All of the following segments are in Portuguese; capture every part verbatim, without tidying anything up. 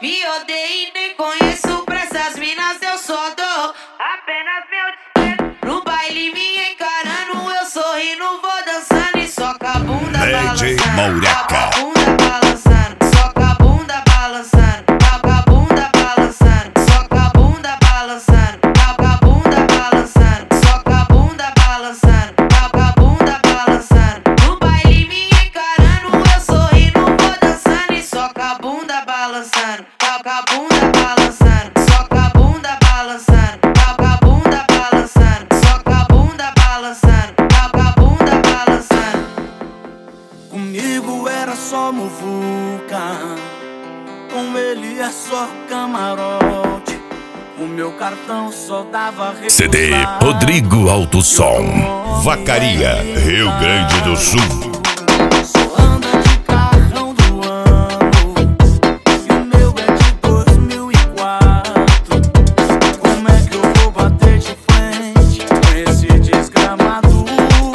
Me odeio e nem conheço, pra essas minas eu só dou apenas meu desprezo. No baile me encarando, eu sorrindo, vou dançando e soca a bunda D J balançando. Maureca. Soca a bunda balançando, soca a bunda balançando, soca a bunda balançando, soca a bunda balançando, soca a bunda balançando, soca a bunda balançando, soca a bunda balançando. No baile me encarando, eu sorrindo, vou dançando e soca a bunda balançando, soca a bunda balançando, soca a bunda balançando, soca a bunda balançando, soca a bunda balançando, soca a bunda balançando. Comigo era só muvuca, com ele é só camarote. O meu cartão só dava regular. C D Rodrigo Alto Som, Vacaria, Rio Grande do Sul. Só anda de carrão do ano, e o meu é de dois mil e quatro. Como é que eu vou bater de frente com esse desgramado?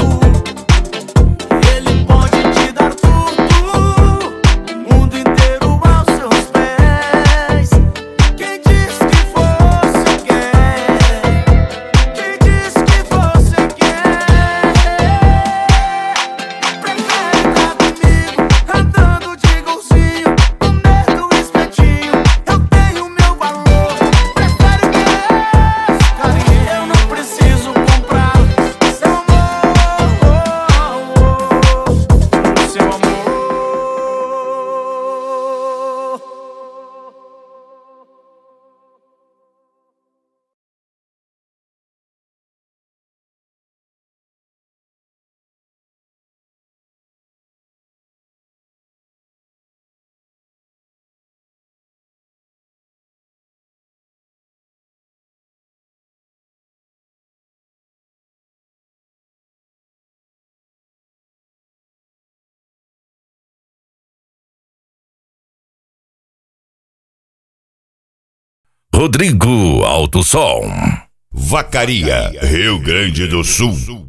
Ele pode te dar tudo, o mundo inteiro aos seus pés. Quem diz que você quer? Quem diz que você quer? Prefere estar comigo, andando de golzinho, no meio do espetinho. Eu tenho meu valor. Prefere que esse carinho eu não preciso comprar. Seu amor, seu amor. Rodrigo Alto Som, Vacaria, Rio Grande do Sul.